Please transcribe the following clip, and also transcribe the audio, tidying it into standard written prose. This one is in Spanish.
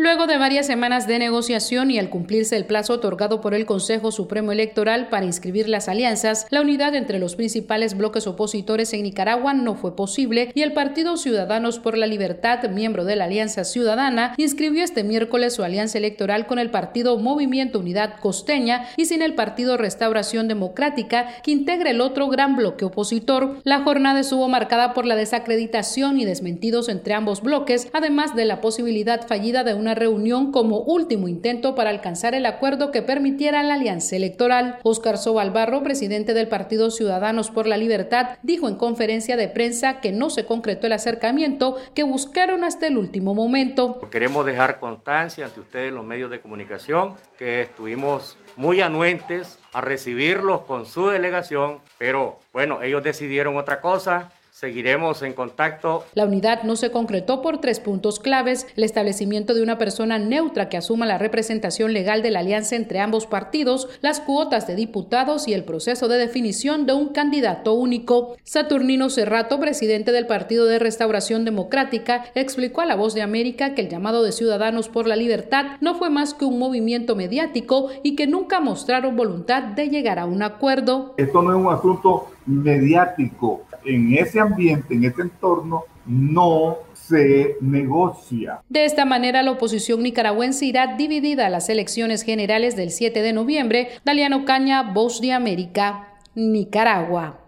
Luego de varias semanas de negociación y al cumplirse el plazo otorgado por el Consejo Supremo Electoral para inscribir las alianzas, la unidad entre los principales bloques opositores en Nicaragua no fue posible y el Partido Ciudadanos por la Libertad, miembro de la Alianza Ciudadana, inscribió este miércoles su alianza electoral con el partido Movimiento Unidad Costeña y sin el partido Restauración Democrática, que integra el otro gran bloque opositor. La jornada estuvo marcada por la desacreditación y desmentidos entre ambos bloques, además de la posibilidad fallida de una reunión como último intento para alcanzar el acuerdo que permitiera la alianza electoral. Óscar Sobalbarro, presidente del Partido Ciudadanos por la Libertad, dijo en conferencia de prensa que no se concretó el acercamiento que buscaron hasta el último momento. Queremos dejar constancia ante ustedes, los medios de comunicación, que estuvimos muy anuentes a recibirlos con su delegación, pero bueno, ellos decidieron otra cosa. Seguiremos en contacto. La unidad no se concretó por 3 puntos claves: el establecimiento de una persona neutra que asuma la representación legal de la alianza entre ambos partidos, las cuotas de diputados y el proceso de definición de un candidato único. Saturnino Cerrato, presidente del Partido de Restauración Democrática, explicó a La Voz de América que el llamado de Ciudadanos por la Libertad no fue más que un movimiento mediático y que nunca mostraron voluntad de llegar a un acuerdo. Esto no es un asunto mediático. En ese ambiente, en ese entorno, no se negocia. De esta manera, la oposición nicaragüense irá dividida a las elecciones generales del 7 de noviembre. Daliano Caña, Voz de América, Nicaragua.